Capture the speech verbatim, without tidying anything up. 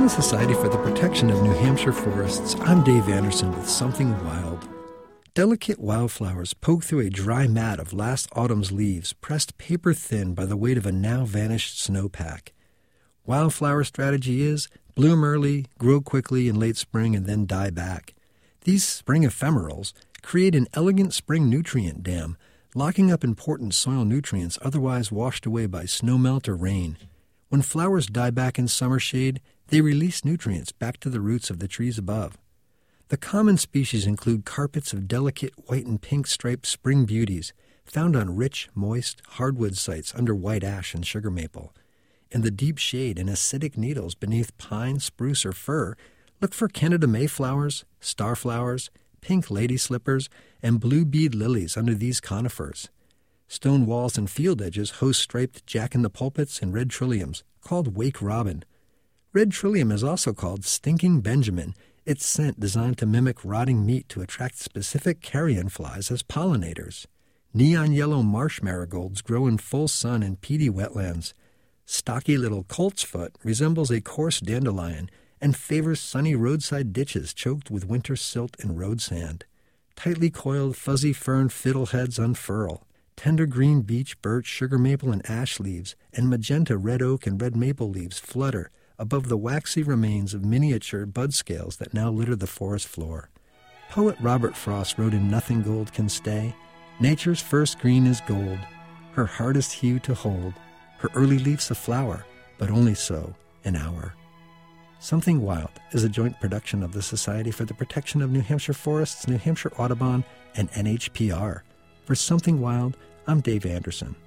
the Society for the Protection of New Hampshire Forests, I'm Dave Anderson with Something Wild. Delicate wildflowers poke through a dry mat of last autumn's leaves, pressed paper-thin by the weight of a now-vanished snowpack. Wildflower strategy is bloom early, grow quickly in late spring, and then die back. These spring ephemerals create an elegant spring nutrient dam, locking up important soil nutrients otherwise washed away by snowmelt or rain. When flowers die back in summer shade, they release nutrients back to the roots of the trees above. The common species include carpets of delicate white and pink striped spring beauties found on rich, moist, hardwood sites under white ash and sugar maple. In the deep shade and acidic needles beneath pine, spruce, or fir, look for Canada mayflowers, starflowers, pink lady slippers, and blue bead lilies under these conifers. Stone walls and field edges host striped jack-in-the-pulpits and red trilliums, called wake robin. Red trillium is also called stinking Benjamin, its scent designed to mimic rotting meat to attract specific carrion flies as pollinators. Neon yellow marsh marigolds grow in full sun in peaty wetlands. Stocky little coltsfoot resembles a coarse dandelion and favors sunny roadside ditches choked with winter silt and road sand. Tightly coiled fuzzy fern fiddleheads unfurl. Tender green beech, birch, sugar maple, and ash leaves, and magenta red oak and red maple leaves flutter above the waxy remains of miniature bud scales that now litter the forest floor. Poet Robert Frost wrote in Nothing Gold Can Stay, "Nature's first green is gold, her hardest hue to hold, her early leaf's a flower, but only so an hour." Something Wild is a joint production of the Society for the Protection of New Hampshire Forests, New Hampshire Audubon, and N H P R. For Something Wild, I'm Dave Anderson.